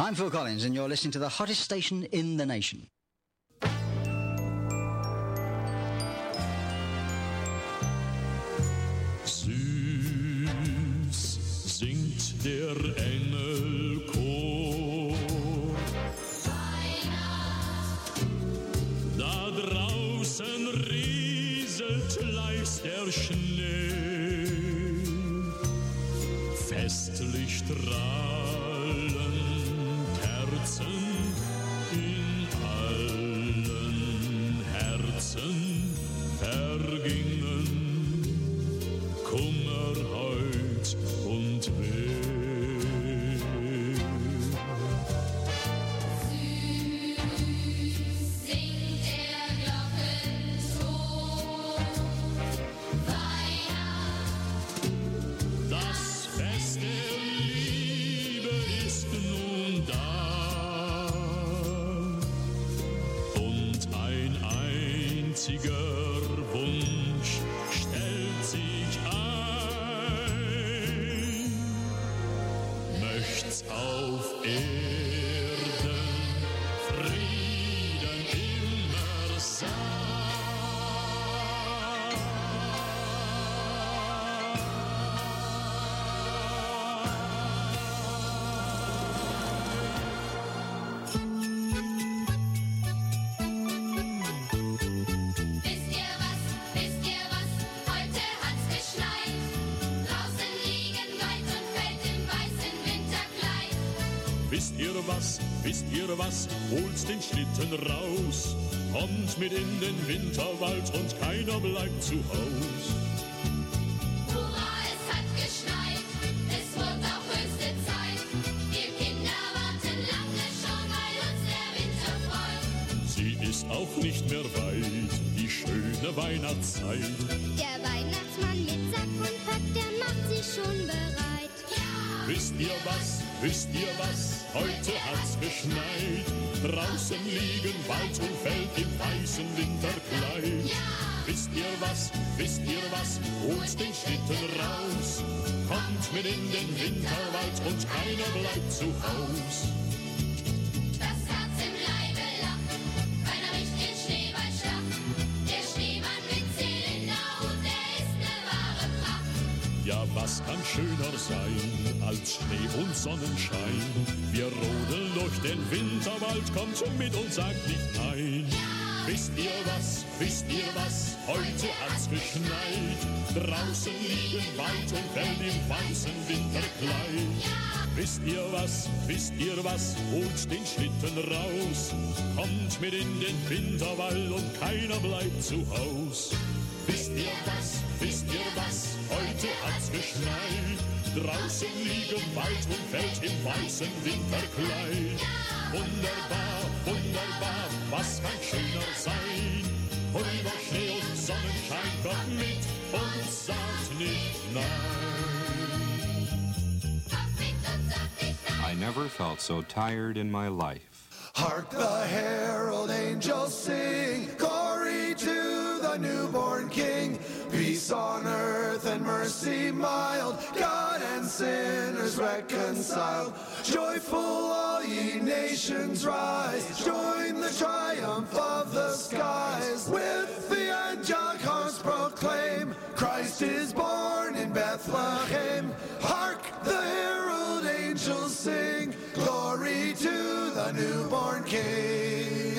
I'm Phil Collins, and you're listening to the hottest station in the nation. Süß singt der Engelchor. Weihnacht. Da draußen rieselt leis der Schnee. Festlich strahlen Kerzen in allen Herzen vergingen Kummer, Heut und Weh. Süß singt der Glockenton. Weihnacht. Das Fest der Liebe ist nun da. Und ein einziger Wunsch stellt sich ein. Möcht's auf Erden Frieden immer Wisst ihr was? Heute hat's geschneit. Draußen liegen Wald und Feld im weißen Winterkleid. Wisst ihr was, holt den Schlitten raus, kommt mit in den Winterwald und keiner bleibt zu Haus. Hurra, es hat geschneit. Es wird auch höchste Zeit. Wir Kinder warten lange schon, weil uns der Winter freut. Sie ist auch nicht mehr weit, die schöne Weihnachtszeit. Der Weihnachtsmann mit Sack und Pack, der macht sich schon bereit. Wisst ihr was, heute hat's geschneit. Draußen liegen Wald und Feld im weißen Winterkleid. Wisst ihr was, holt den Schlitten raus. Kommt mit in den Winterwald und keiner bleibt zu Haus. Das Herz im Leibe lacht, weil er riecht den Schneeballschlacht. Der Schneemann mit Zylinder und der ist ne wahre Pracht. Ja, was kann schöner sein als Schnee und Sonnenschein? Wir rodeln durch den Winterwald, kommt mit und sagt nicht nein. Wisst ihr was, heute hat's geschneit. Draußen liegen Wald und Feld im weißen Winterkleid. Wisst ihr was, holt den Schlitten raus. Kommt mit in den Winterwald und keiner bleibt zu Haus. Wisst ihr was, heute hat's geschneit. Draußen liegen Wald und Feld im weißen Winterkleid. Wunderbar, was kann schöner sein? Über Schnee und Sonnenschein, kommt mit und sagt nicht nein. I never felt so tired in my life. Hark the herald angels sing, glory to the newborn King. Peace on earth and mercy mild, God and sinners reconciled. Joyful all ye nations rise, join the triumph of the skies. With the angelic horns proclaim, Christ is born in Bethlehem. Hark the herald angels sing, glory to the newborn King.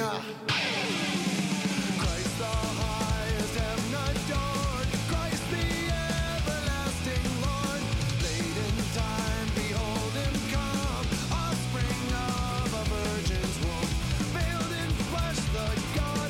Christ the highest heaven adored, Christ the everlasting Lord. Late in time, behold him come, offspring of a virgin's womb. Veiled in flesh, the God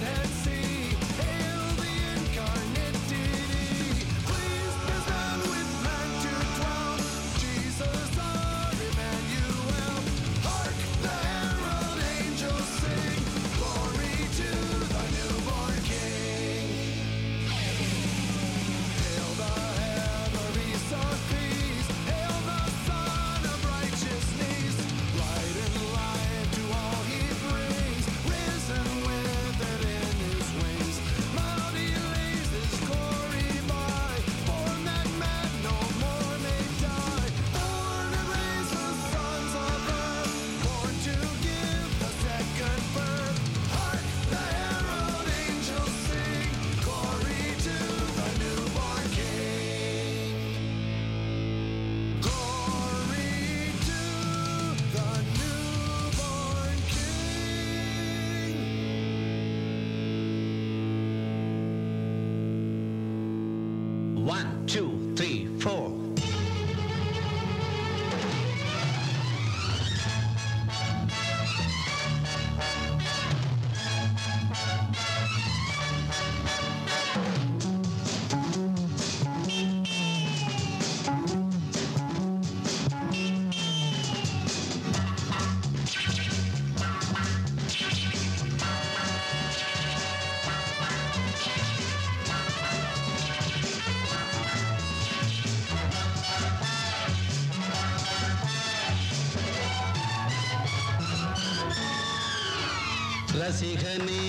ரசிகனே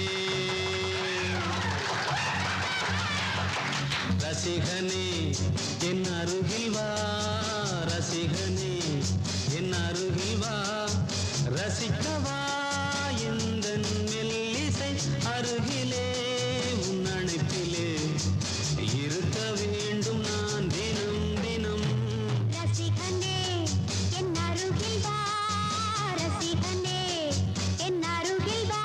ரசிகனே என் அருகில் வா ரசிகனே என் அருகில் வா ரசிக்கவா எந்தன் மெல்லிசை அருகிலே உன் அணைப்பிலே இருக்க வேண்டும் நான் தினம் தினம் ரசிகனே என் அருகில் வா ரசிகனே என் அருகில் வா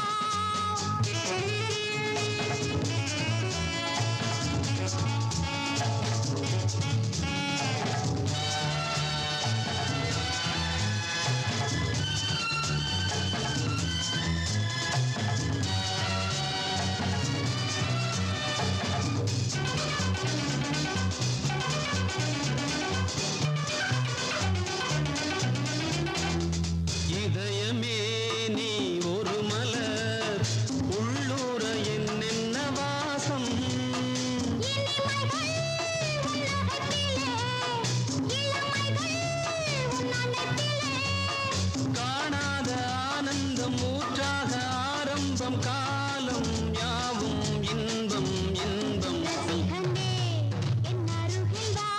இதயமே நீ ஒரு மலர் உள்ளூர என்னென்ன வாசம் இனிமைகள் உன்னகத்திலே இளமைகள் உன் அணைப்பிலே காணாத ஆனந்தம் ஊற்றாக ஆரம்பம் காலம் யாவும் இன்பம் இன்பம் ரசிகனே என் அருகில் வா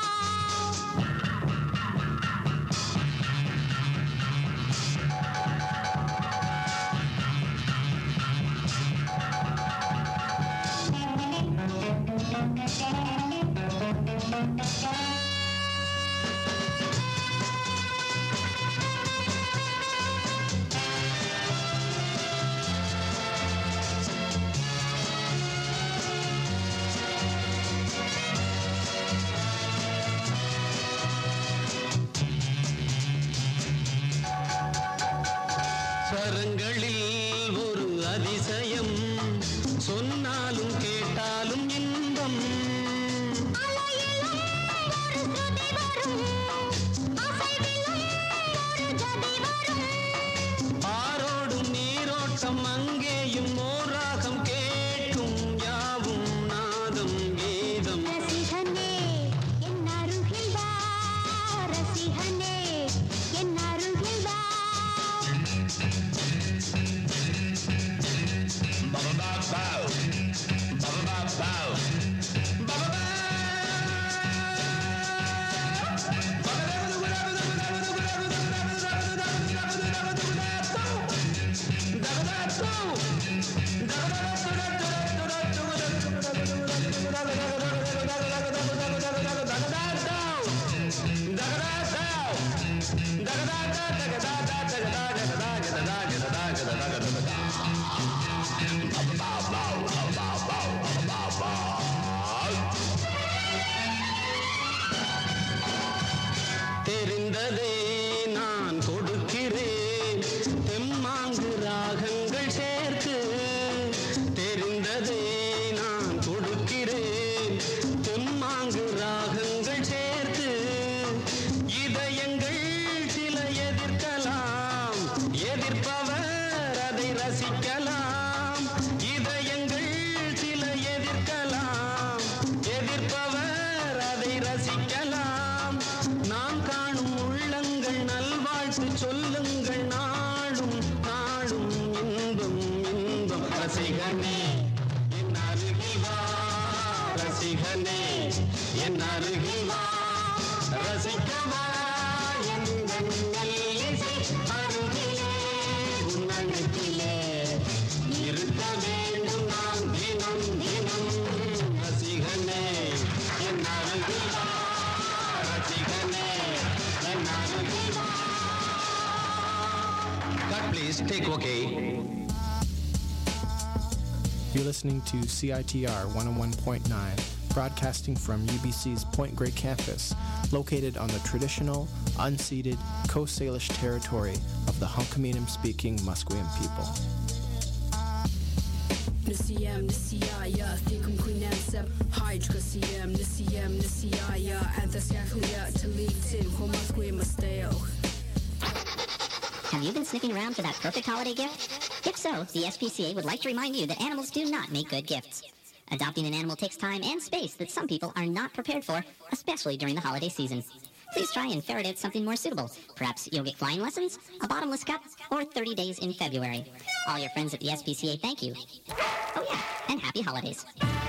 ஸ்வரங்களில் ஒரு அதிசயம் சொன்னாலும் கேட்டாலும் இன்பம் அலையிலும் ஒரு ஸ்ருதி வரும் அசைவிலும் ஒரு ஜதி வரும் ஆரோடும் நீரோட்டம் அங்கேயும் ஓராகம் கேட்கும் யாவும் நாதம் கீதம் ரசிகனே என் அருகில் வா ரசிகனே என் அருகில் வா தெரிந்ததே நான் கொடுக்கிறேன் தெம்மாங்கு ராகங்கள் சேர்த்து தெரிந்ததே நான் கொடுக்கிறேன் தெம்மாங்கு ராகங்கள் சேர்த்து இதயங்கள் சில எதிர்க்கலாம் எதிர்ப்பவர் அதை ரசிக்கலாம் இதயங்கள் சில எதிர்க்கலாம் எதிர்ப்பவர் அதை ரசிக்கலாம் நாம் காணும் உள்ளங்கள் நல்வாழ்த்து சொல்லுங்கள் நாடும் நாடும் இன்பம் இன்பம் ரசிகனே என் அருகில் வா ரசிகனே என் அருகில் வா ரசிக்கவா எங்கள் மெல்லிசை அருகிலே உன் அணைப்பிலே இருக்க வேண்டும் நான் தினம் தினம் ரசிகனே என் அருகில் வா ரசிகனே என் அருகில் வா Cut please, take okay. You're listening to CITR 101.9, broadcasting from UBC's Point Grey campus, located on the traditional, unceded Coast Salish territory of the Hunkaminam-speaking Musqueam people. Nisiyam, Nisiyaya, Thikum Queenansep, Hydra Siyam, Nisiyam, Nisiyaya, Anthasyakuya, Talitim, Homasqueam Masteo. Have you been sniffing around for that perfect holiday gift? If so, the SPCA would like to remind you that animals do not make good gifts. Adopting an animal takes time and space that some people are not prepared for, especially during the holiday season. please try and ferret out something more suitable. Perhaps you'll get flying lessons, a bottomless cup, or 30 days in February. All your friends at the SPCA thank you. Oh yeah, and happy holidays.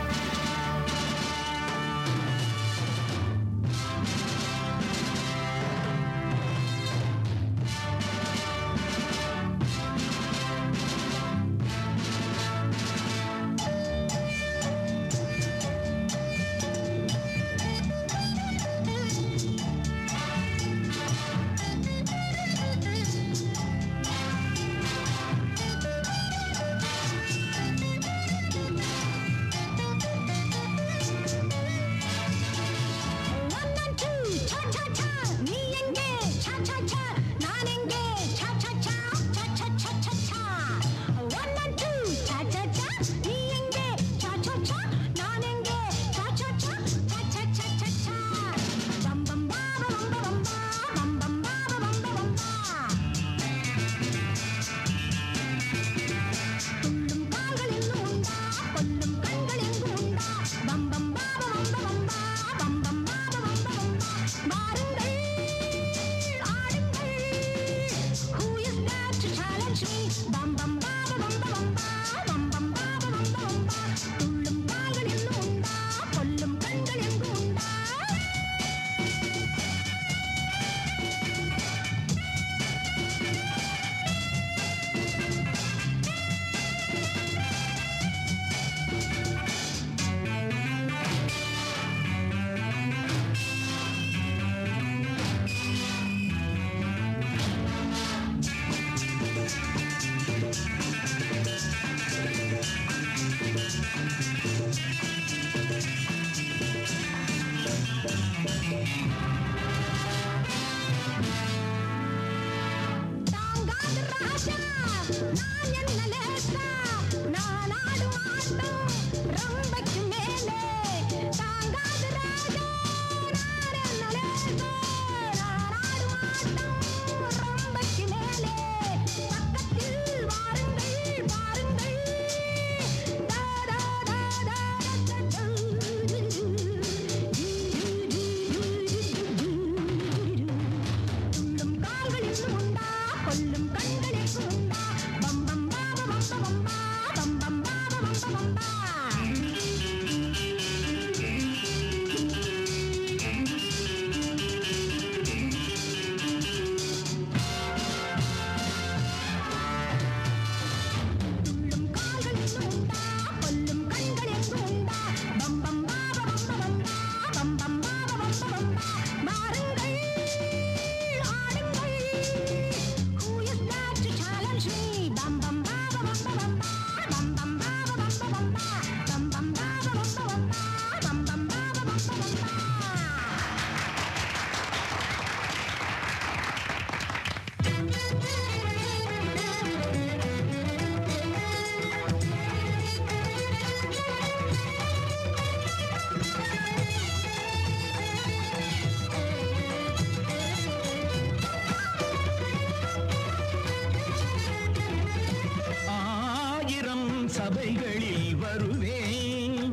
சபைகளில் வருவேன்,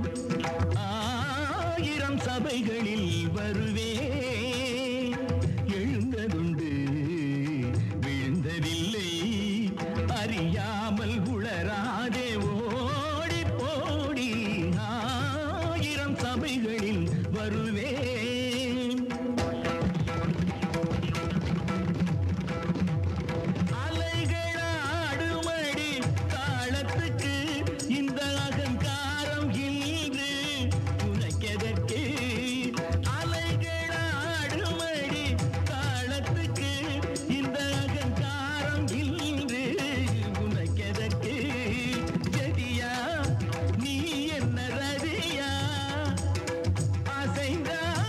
ஆயிரம் சபைகளில் வருவேன். எழுந்ததுண்டு விழுந்ததில்லை, அறியாமல் உளராதே ஓடி போடி. ஆயிரம் சபைகளில் வருவேன். அலைகளாடுமடி காலத்துக்கு இந்த அகங்காரம் இன்று உனக்கெதற்கு? அலைகளாடுமடி காலத்துக்கு இந்த அகங்காரம் இன்று உனக்கெதற்கு? ஜதியா நீ என்ன ரதியா? அசைந்தா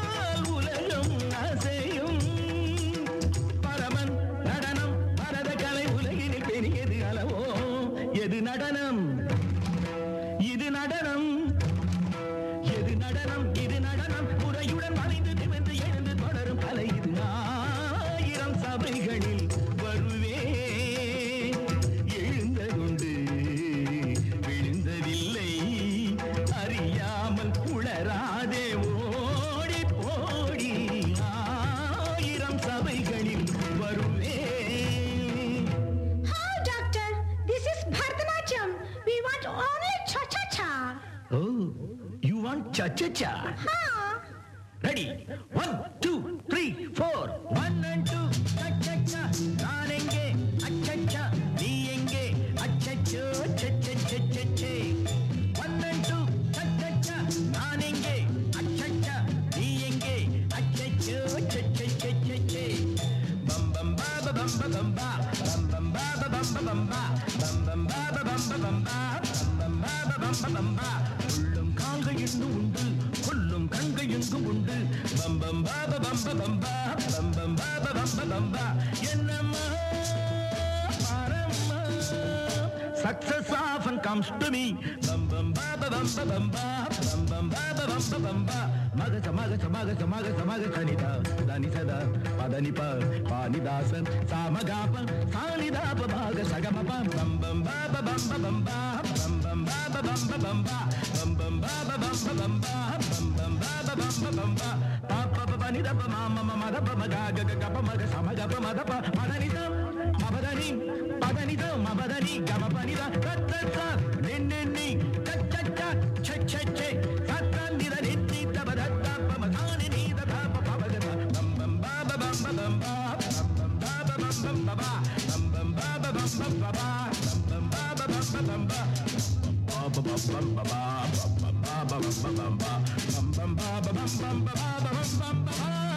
you want cha-cha-cha? Ready? 1, 2, 3, 4. 1 and 2, cha-cha-cha. நான் எங்கே அச்சச்சா நீ எங்கே அச்சச்சோ cha-cha-cha-cha-cha. 1 and 2, cha-cha-cha. நான் எங்கே அச்சச்சா நீ எங்கே அச்சச்சோ cha-cha-cha-cha-cha. Bum bum ba ba bum ba bum ba bum bum ba ba bum ba bum ba bum bum ba ba bum ba bum ba bum ba ba bum ba bum ba. உள்ளும் கால்கள் இன்னும் உண்டு கொல்லும் கண்கள் எங்கும் உண்டு பம் பம் பா பா பம் பா பம் பா பம் பம் பா பா பம் பா பம் பா. என்னம்மா பாரம்மா success often comes to me bum bum ba ba bum ba bum ba bum bum ba ba bum ba bum ba. மகச மகச மகச மகச மகசனிதா தனி சதா பதனி ப பானிதாசன் சாமகாப சானிதாப பாக சகம பம் பம் பம் பா பா பம் பா பம் பா பம் பம் பா பா பம் பா பம் பா பம் பம் பா பா பம் பா பம் பா பம் பம் பா பா பம் பா பம் பா. பாப்ப பனிதப மாம மதப மக க கப மக சமகப மதப மதனிதம் மபதனி பதனிதம் மபதனி கம பனிதா தத்தத நின்னி சச்சச்ச சச்சச்சே சத்தந்திர நித்தி தபதத்த பமதானி நீத தப பபத பம் பம் பா பா பம் பா பம் பா பம் பா பா பம் பம் பா பம் பம் பா பா பம் பம் பா பம் பா பா பம் பா பம் பா ba ba bum ba ba ba ba ba bum ba bum ba bum bum ba ba bum bum ba ba bum bum ba.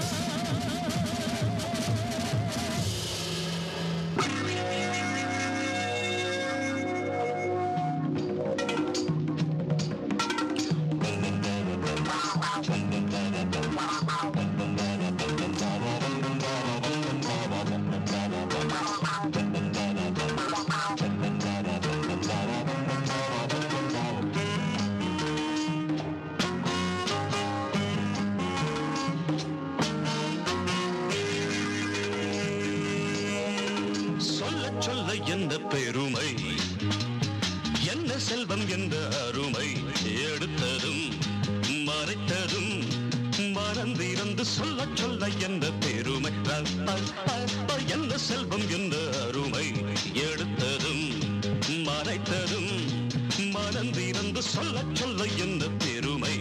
எந்த பெருமை என்ன செல்வம் என்ற அருமை எடுத்ததும் மறைத்ததும் மறந்திருந்து சொல்ல சொல்ல எந்த பெருமை என்ன செல்வம் என்ற அருமை எடுத்ததும் மறைத்ததும் மறந்திருந்து சொல்ல சொல்ல எந்த பெருமை.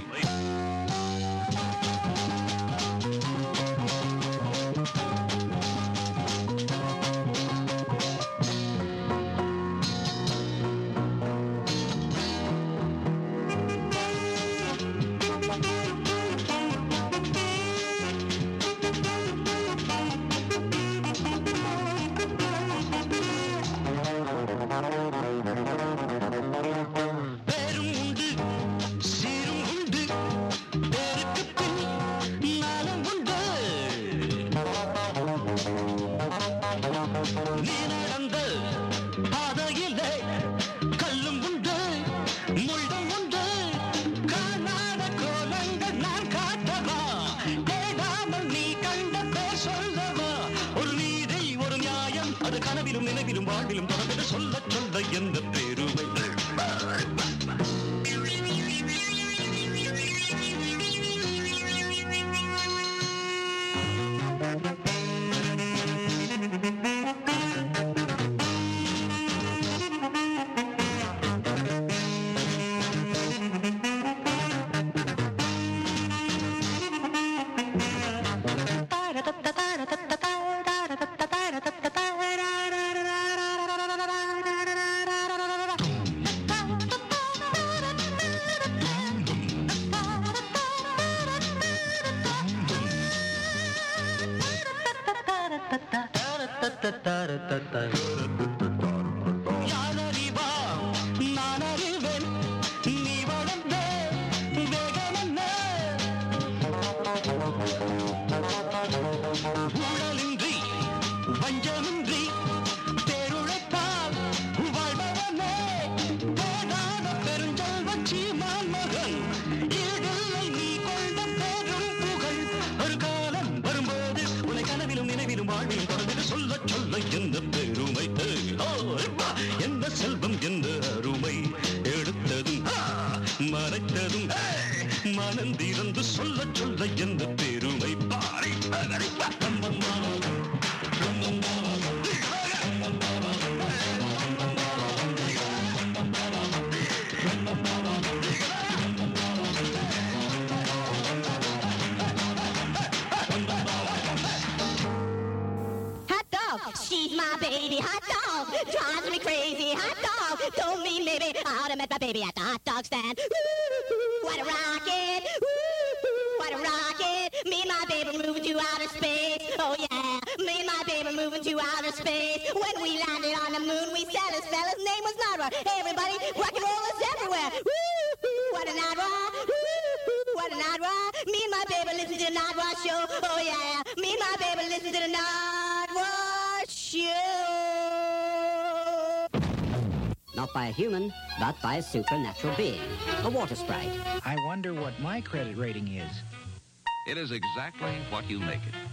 நினைவிலும் வாழ்விலும் தொடர்ந்து சொல்ல சொல்ல எந்த பெருமை. யாரறிவா நான் அறிவேன் நீ வளர்ந்த வேகமென்ன ஊழலின்றி வஞ்சமின்றி பேருழைத்தால் வாழ்பவனே போதாத பெருஞ்செல்வன் சீமான் மகன் ஈடில்லை நீ கொண்ட பெரும் புகழ் ஒரு காலம் வரும்போது உன்னை கனவிலும் நினைவிலும் வாழ்விலும் தொடர்ந்து சொல்ல சொல்ல எந்த பெருமை எந்த செல்வம் எந்த அருமை எடுத்ததும் மறைத்ததும் மனந்திறந்து சொல்ல சொல்ல எந்த பெருமை Pari drives me crazy. Hot dog told me maybe I ought to meet my baby at the hot dog stand. Ooh, what a rocket! Ooh, what a rocket! Me and my baby moving to outer space. Oh yeah, me and my baby moving to outer space. When we landed on the moon, we said his fella's name was Nardwar. Hey everybody, rock and roll is everywhere. Woo, what a Nardwar! What a Nardwar! Me and my baby listen to the Nardwar show. Oh yeah, me and my baby listen to the Nardwar show. Not by a human, but by a supernatural being, a water sprite. I wonder what my credit rating is. It is exactly what you make it.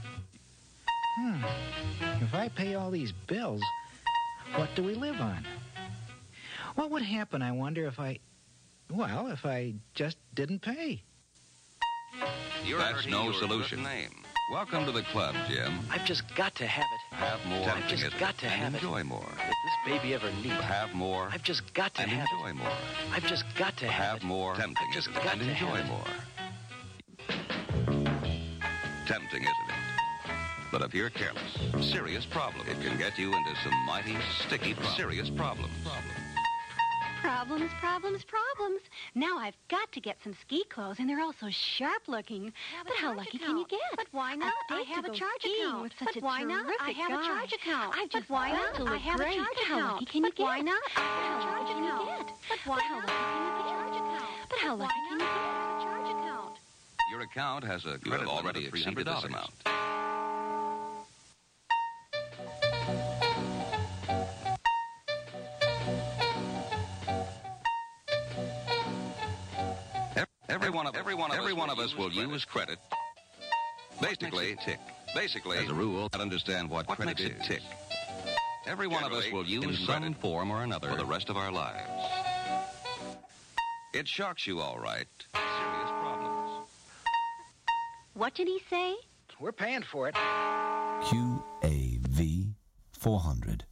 If I pay all these bills, what do we live on? What would happen, I wonder, if I just didn't pay? That's no solution. Welcome to the club, Jim. I've just got to have it. Have more. I've just got to have it. Enjoy more. If this baby ever needs it. Have more. I've just got to have enjoy it. more. I've just got to have it. More. Tempting, I've just isn't it? got And to enjoy have it. more. Tempting, isn't it? But if you're careless, serious problem. It can get you into some mighty sticky serious problems. Problems, problems, problems. Now I've got to get some ski clothes, and they're all so sharp looking. But how lucky can you get? But why not? I have a charge account. With such But a why not? terrific I have a guy. charge account. I've just But why got not? to I look have a great. charge How account. lucky can you But why get? not? How lucky can you get? But why How not? lucky can you get? But how lucky can you get? Charge account. Your account has a credit already exceeded this amount. Every one of us will use credit. Basically, as a rule, I understand what credit is. Tick. Every one of us will use some form or another for the rest of our lives. It shocks you, all right. Serious problems. What did he say? We're paying for it. QAV 400.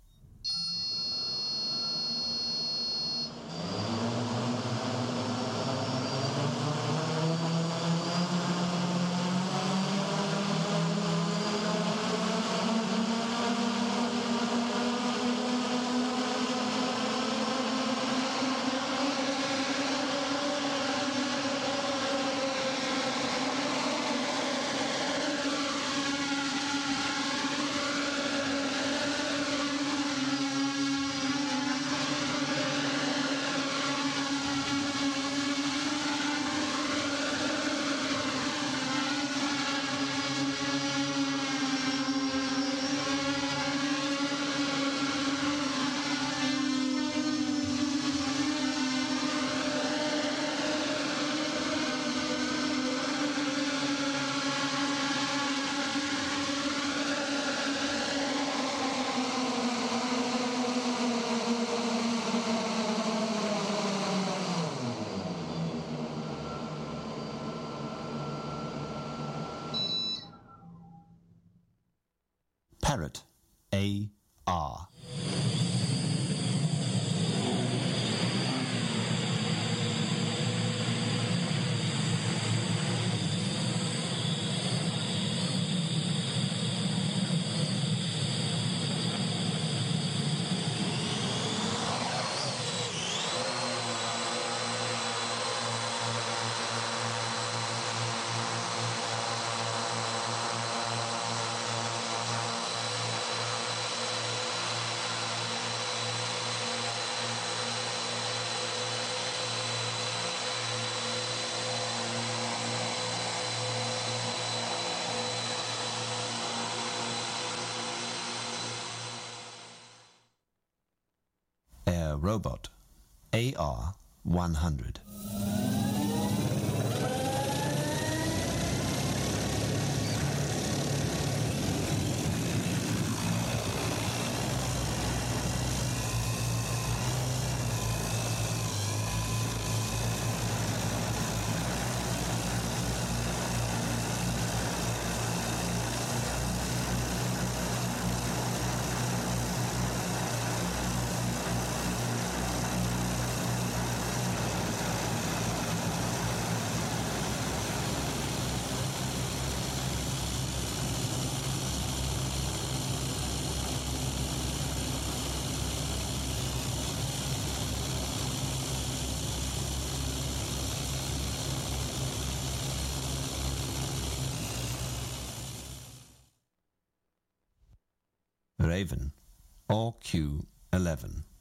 Parrot, A.R. Air Robot, AR 100. Raven, RQ11.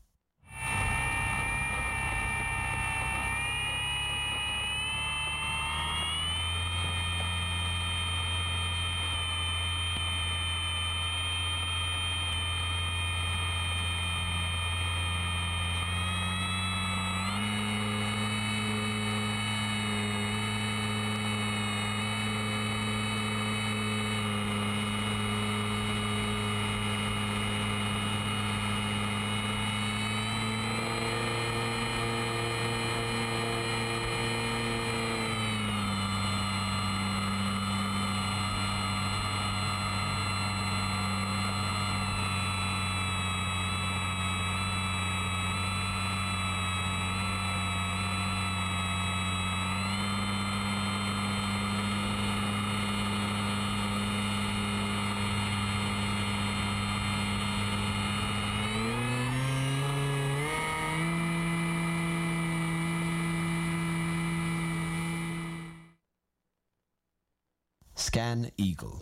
Scan Eagle.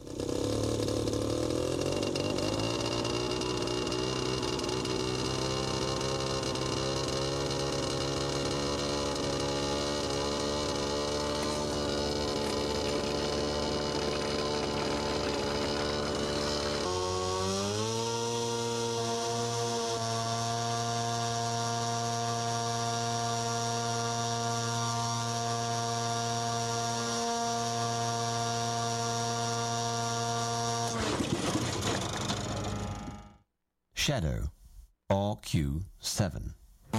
Shadow, RQ7.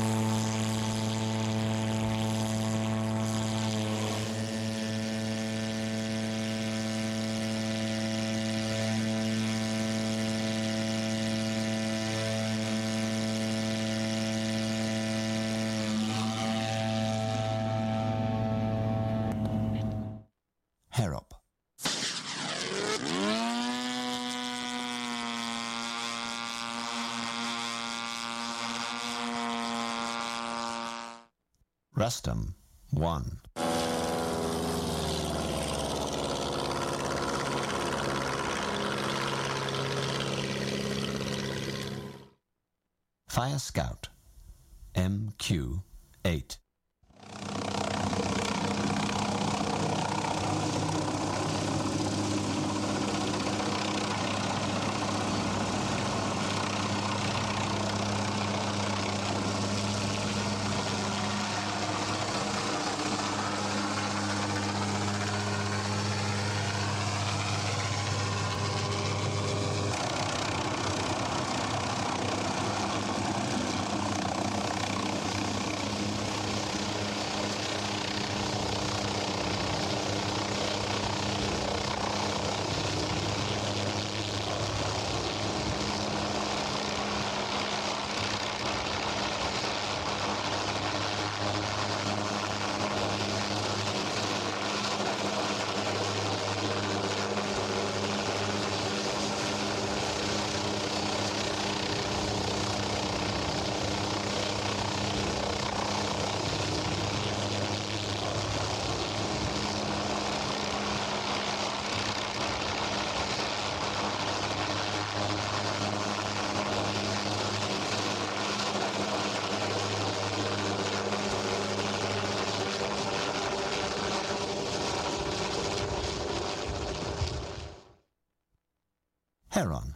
Harrop. Rustum, 1. Fire Scout, MQ8. Heron.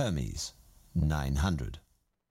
Hermes, 900.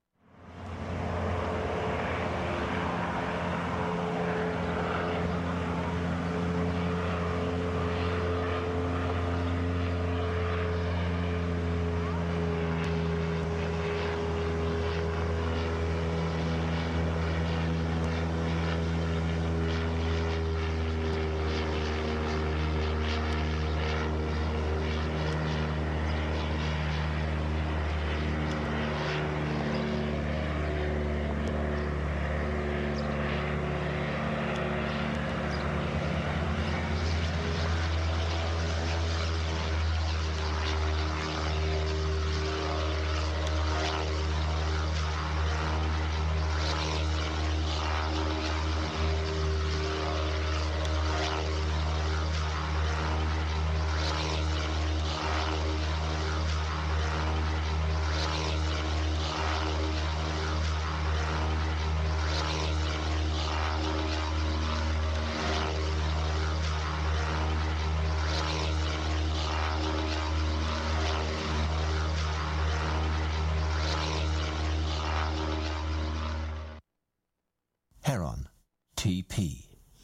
Heron, TP.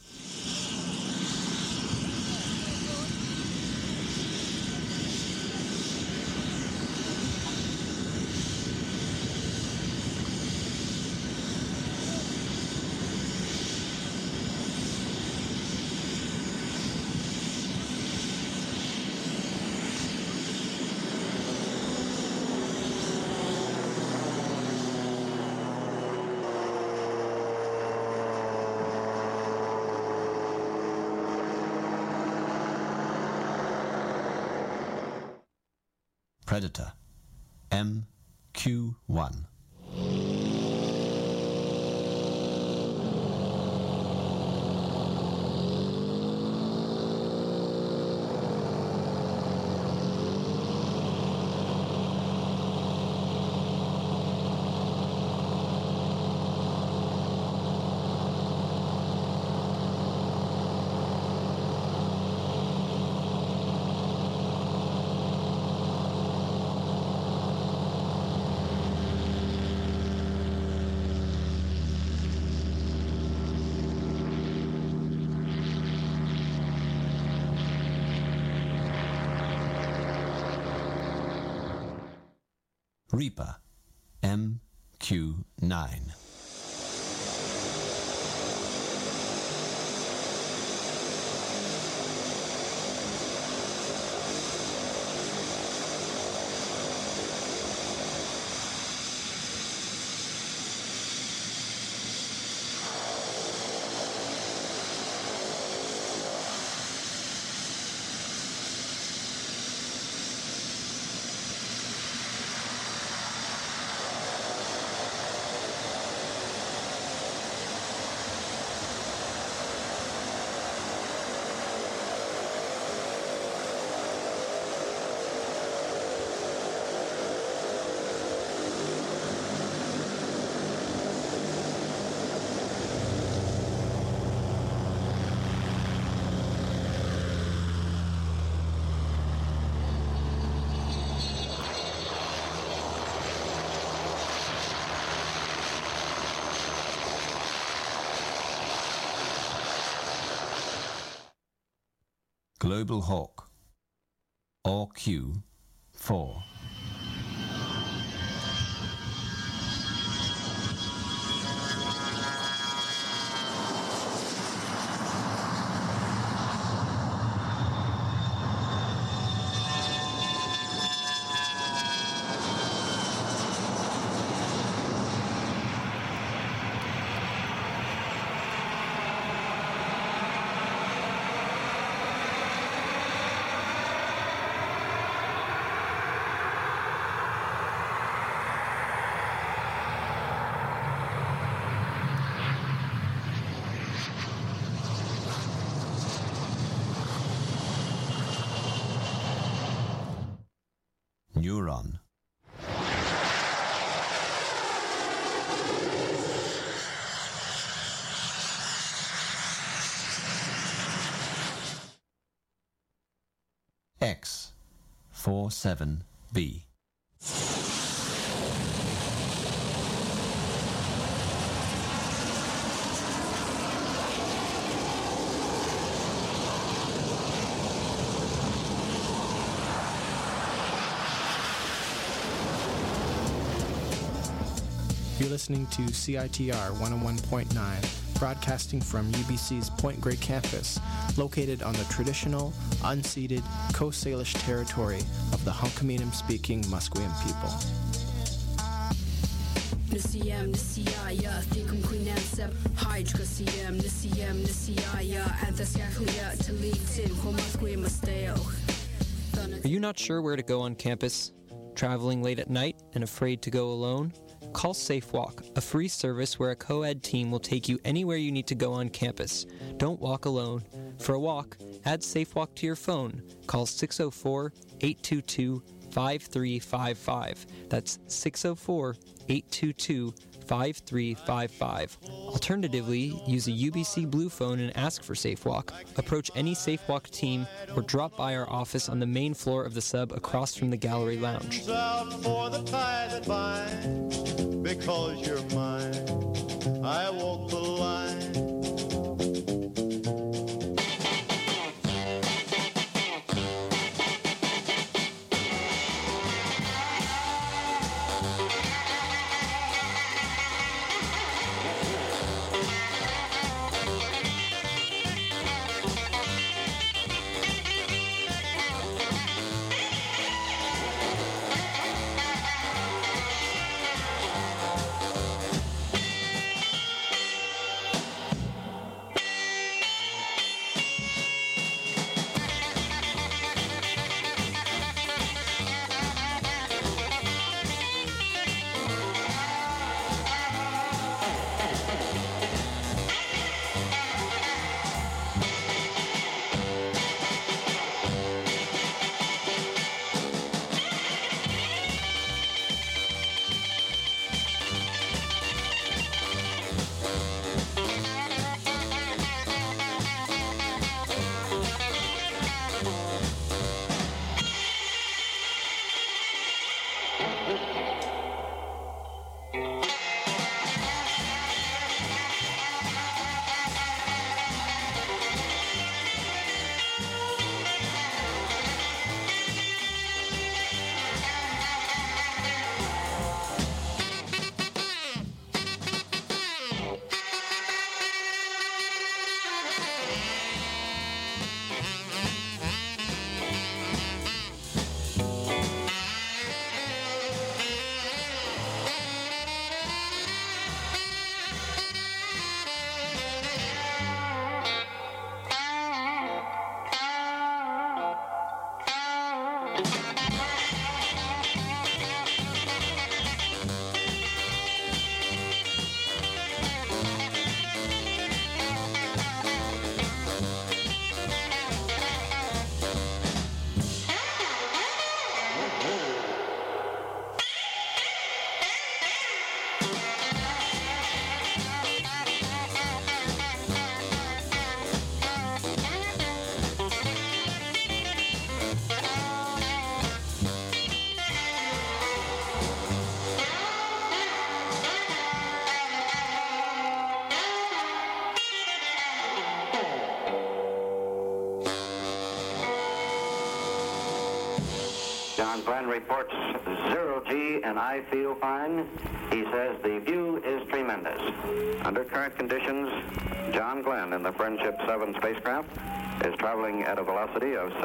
Predator, MQ1. Reaper, MQ9. Global Hawk, RQ4. Neuron. X47B. listening to CITR 101.9, broadcasting from UBC's Point Grey campus, located on the traditional, unceded Coast Salish territory of the Hunkaminam-speaking Musqueam people. Nisiyam nisiyaya thikum kuinansep hydra siyam nisiyaya anthasyahuya talitin homasque masteo. Are you not sure where to go on campus? Traveling late at night and afraid to go alone? Call SafeWalk, a free service where a co-ed team will take you anywhere you need to go on campus. Don't walk alone. For a walk, add SafeWalk to your phone. Call 604-822-5355. That's 604-822-5355. Alternatively, use a UBC Blue phone and ask for SafeWalk. Approach any SafeWalk team or drop by our office on the main floor of the sub across from the gallery lounge. Out for the tie that binds, because you're mine, I walk the line. John Glenn reports 0G and I feel fine. He says the view is tremendous. Under current conditions, John Glenn in the Friendship 7 spacecraft is traveling at a velocity of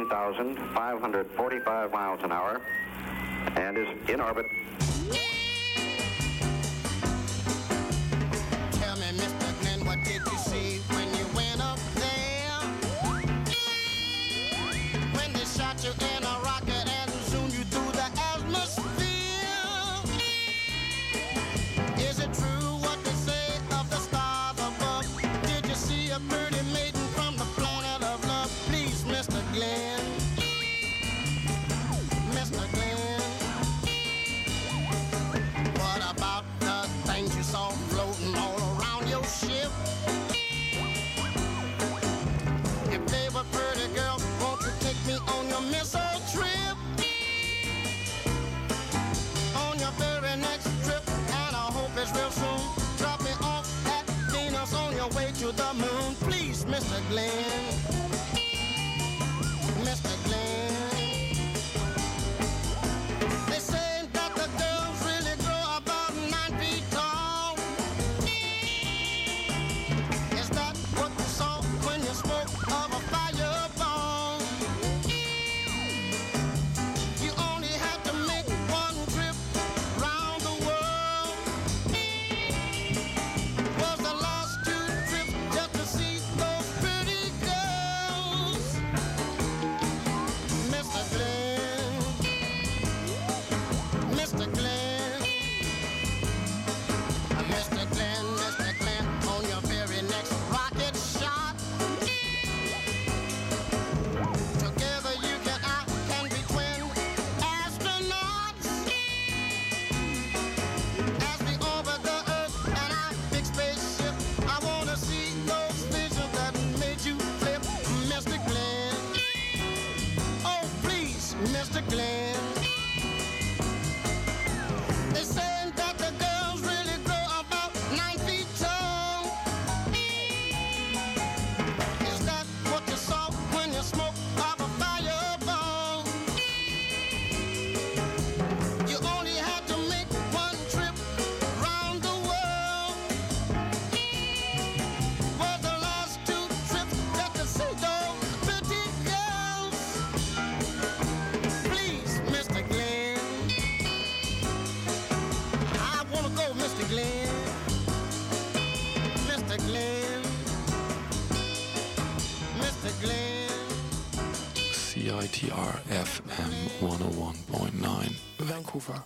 17,545 miles an hour and is in orbit. Tell me, Mr. Glenn, what did you see when you went up there? When they shot you in a rocket and zoomed you through the atmosphere? Is it true what they say of the stars above? Did you see a pretty maiden from the planet of love? Please, Mr. Glenn. Mr. Glenn. What about the things you saw floating all around your ship? If they were pretty girls, won't you take me on your missile trip? On your very next trip, and I hope it's real soon. Drop me off at Venus on your way to the moon. Please, Mr. Glenn. Mr. Glenn. They say that the girls really grow about 9 feet tall. Mr. Glenn. Mr. Glenn. CITR FM 101.9 Vancouver.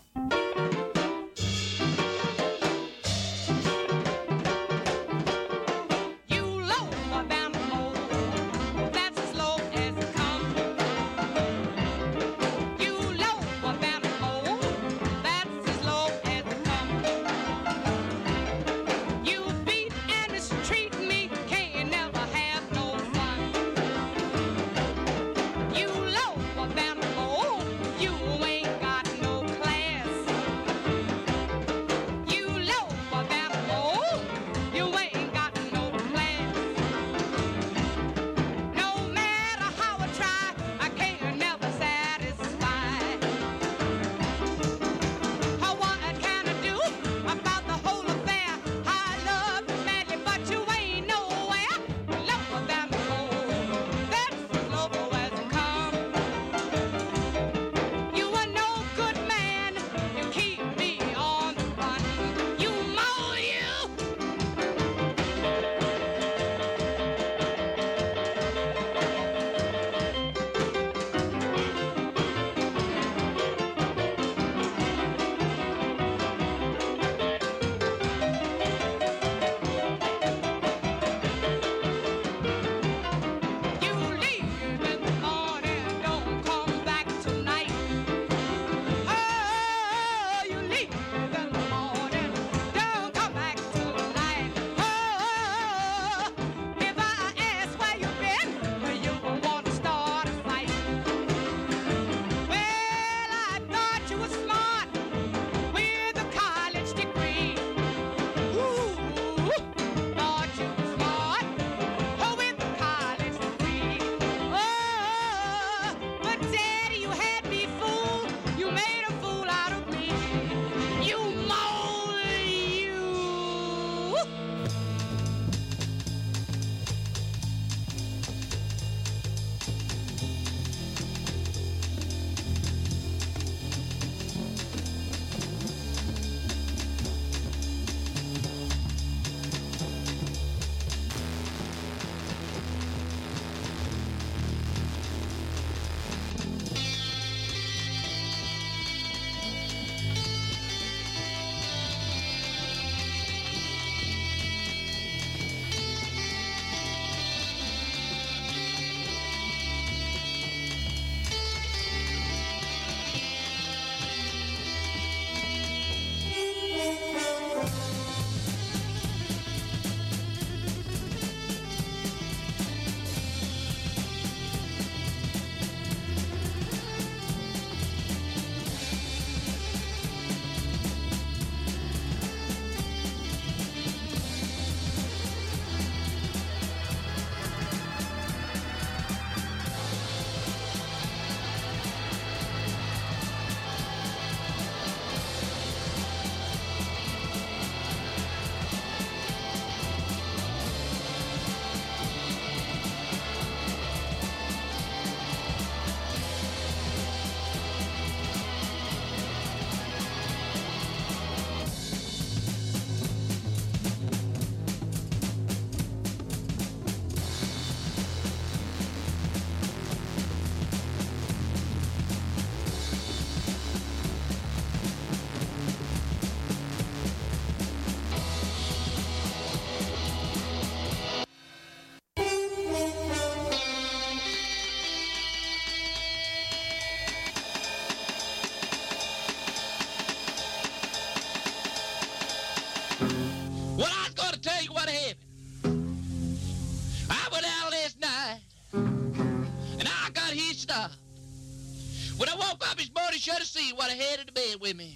When I woke up this morning, should have seen what I had in the bed with me.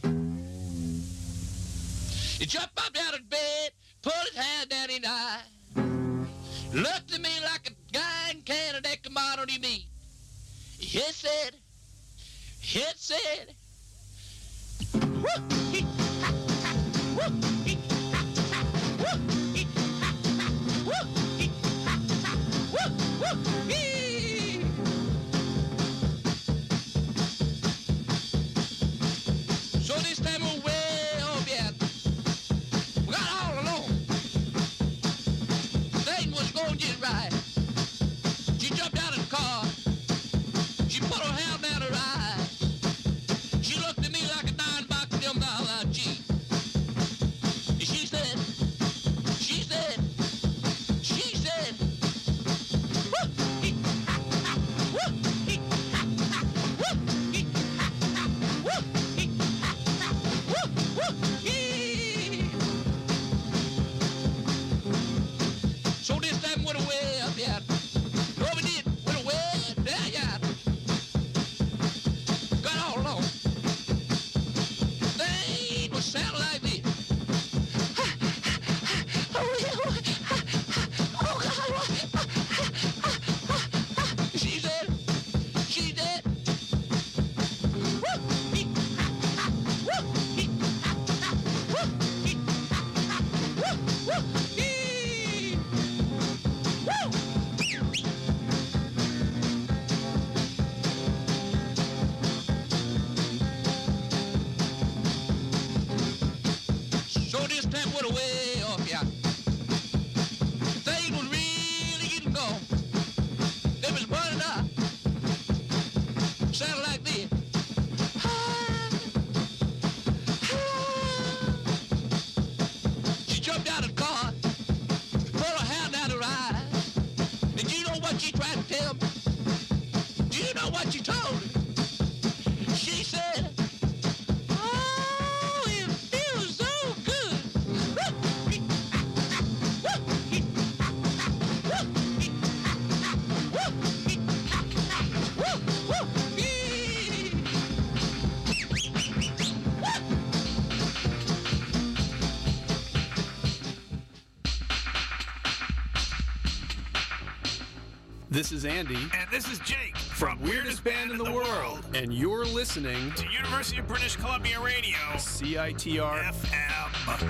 He jumped up out of bed, pulled his hand down his eye, looked at me like a guy in Canada that come out on his meat. He said, so this time we're way over here. We got all alone. This is Andy. And this is Jake from Weirdest Band in the World. And you're listening to University of British Columbia Radio, CITR FM.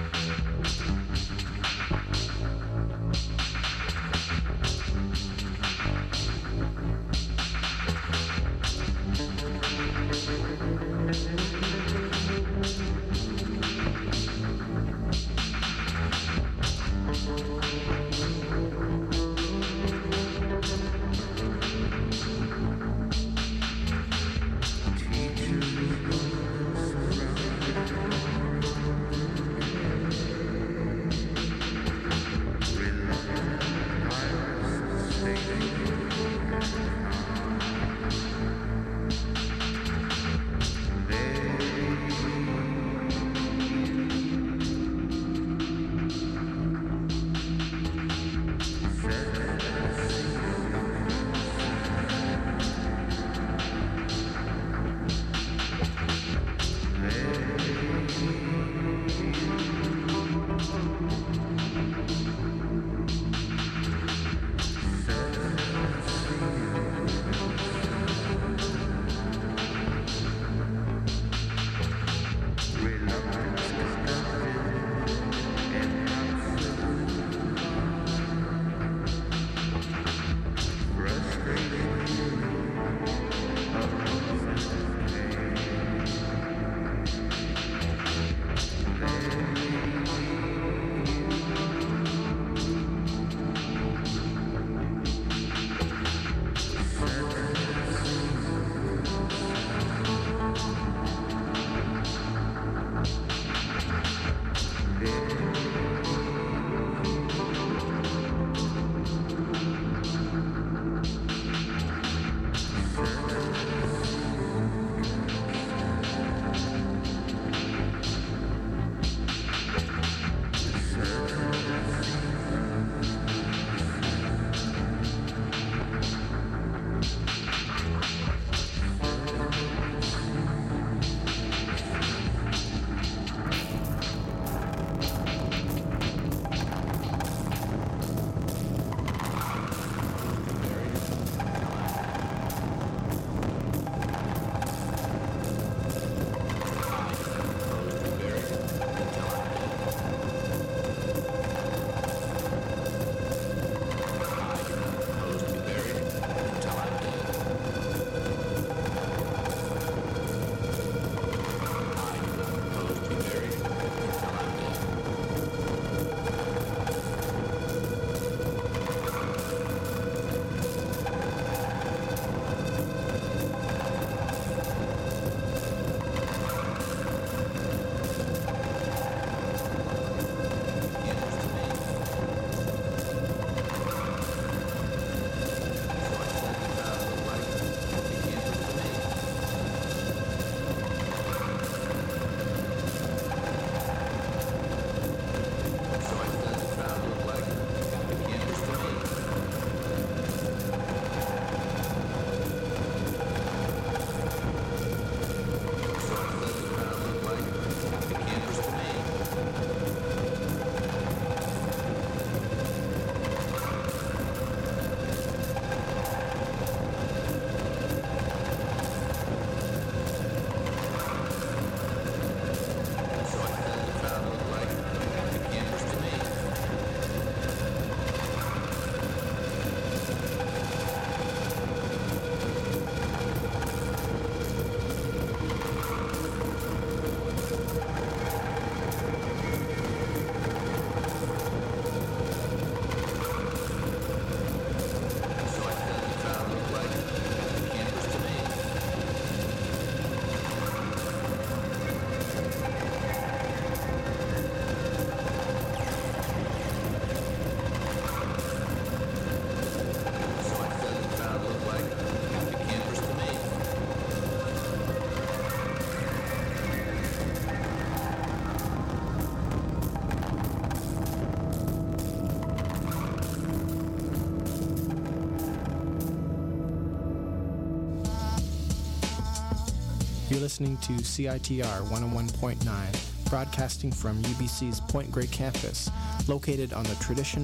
You're listening to CITR 101.9, broadcasting from UBC's Point Grey campus, located on the traditional,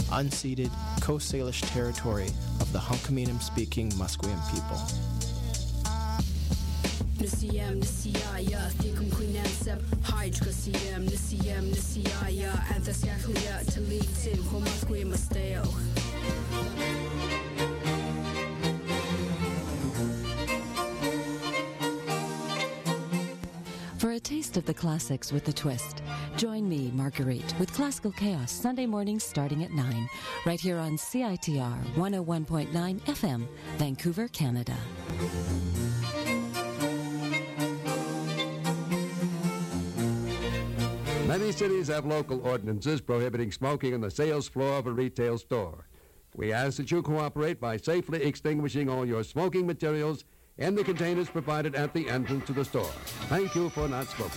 unceded Coast Salish territory of the Hunkaminam-speaking Musqueam people. Nisiyam nisiyaya thikum kuinam sep hydra siyam nisiyaya anthasyakuya talitin homasque masteo. For a taste of the classics with a twist, join me, Marguerite, with Classical Chaos Sunday mornings starting at 9, right here on CITR 101.9 FM, Vancouver, Canada. Many cities have local ordinances prohibiting smoking on the sales floor of a retail store. We ask that you cooperate by safely extinguishing all your smoking materials in the containers provided at the entrance to the store. Thank you for not smoking.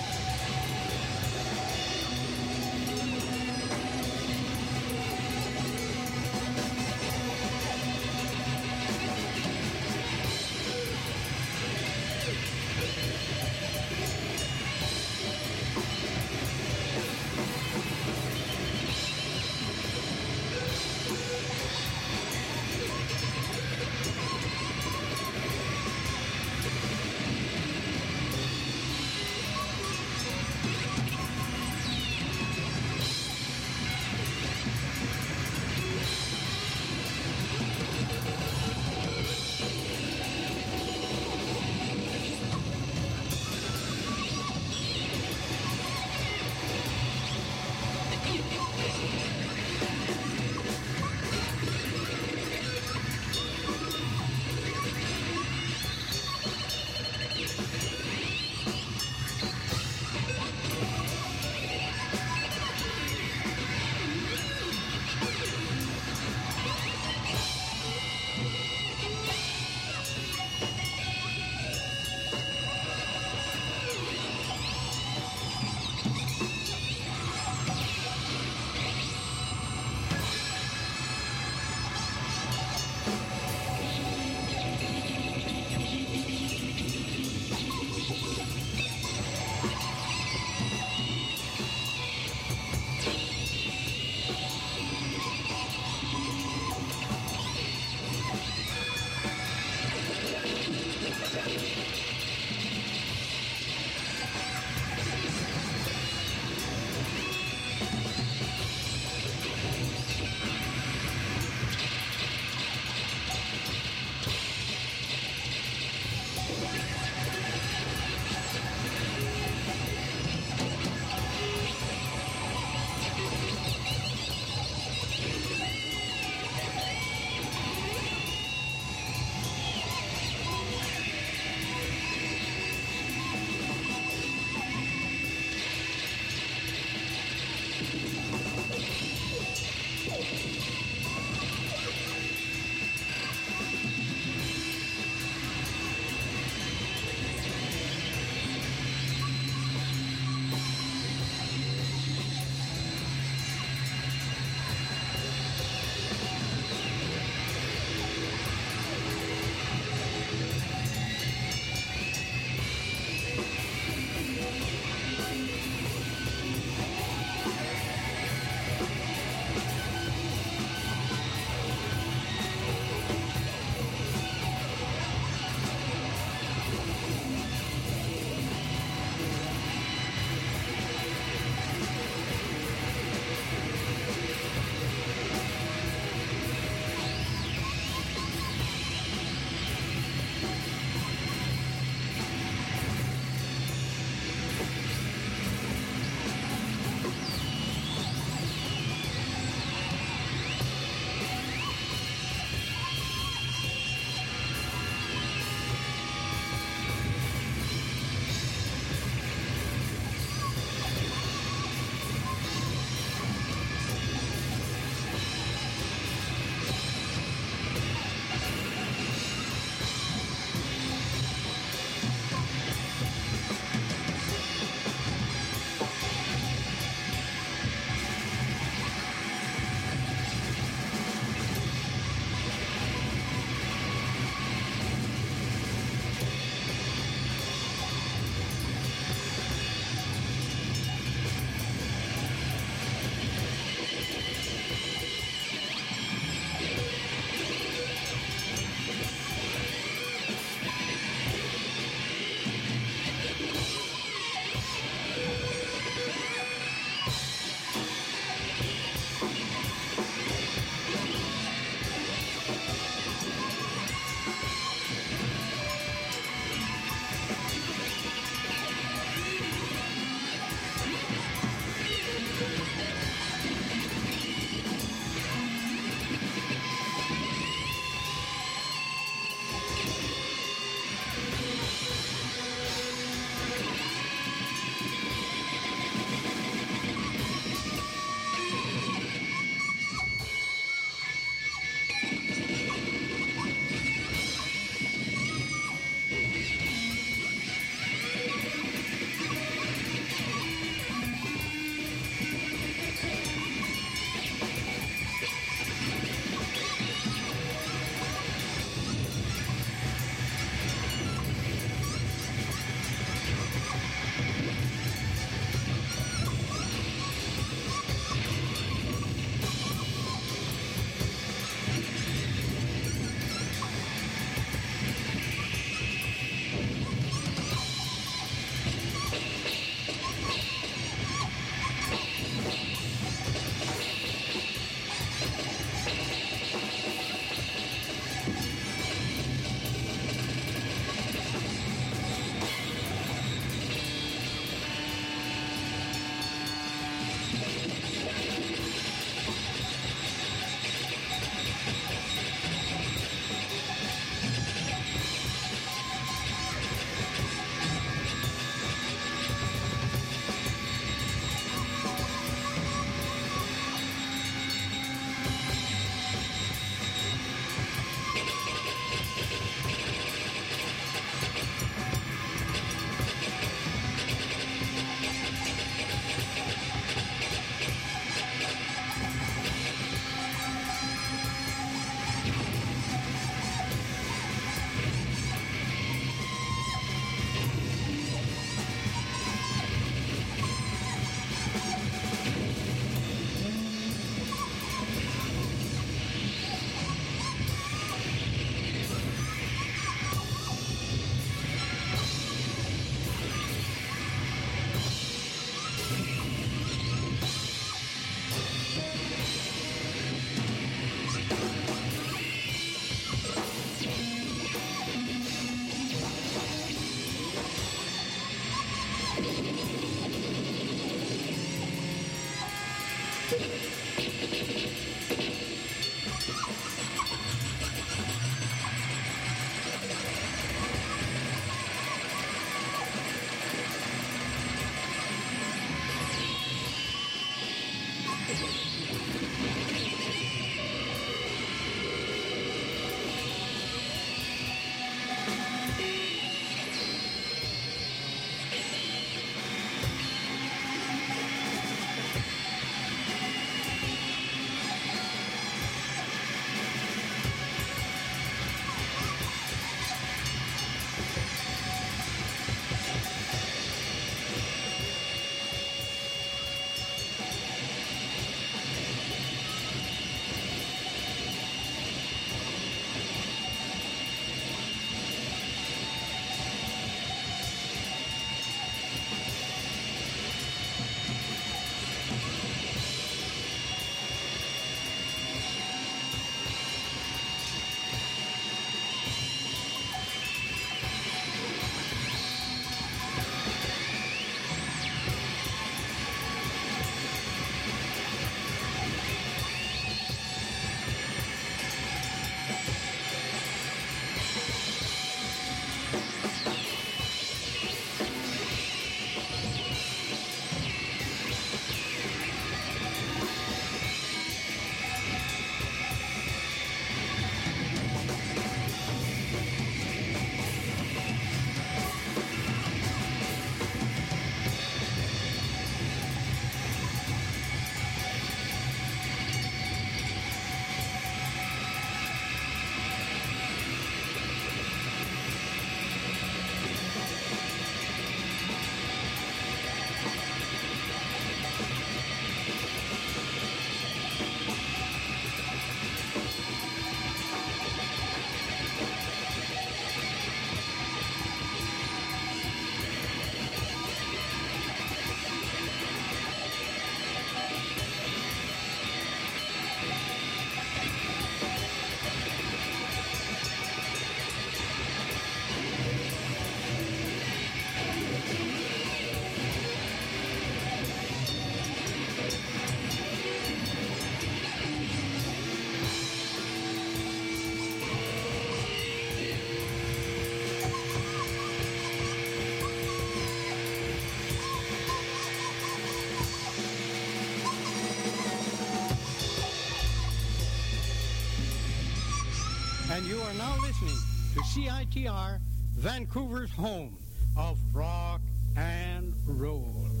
You are now listening to CITR, Vancouver's home of rock and roll.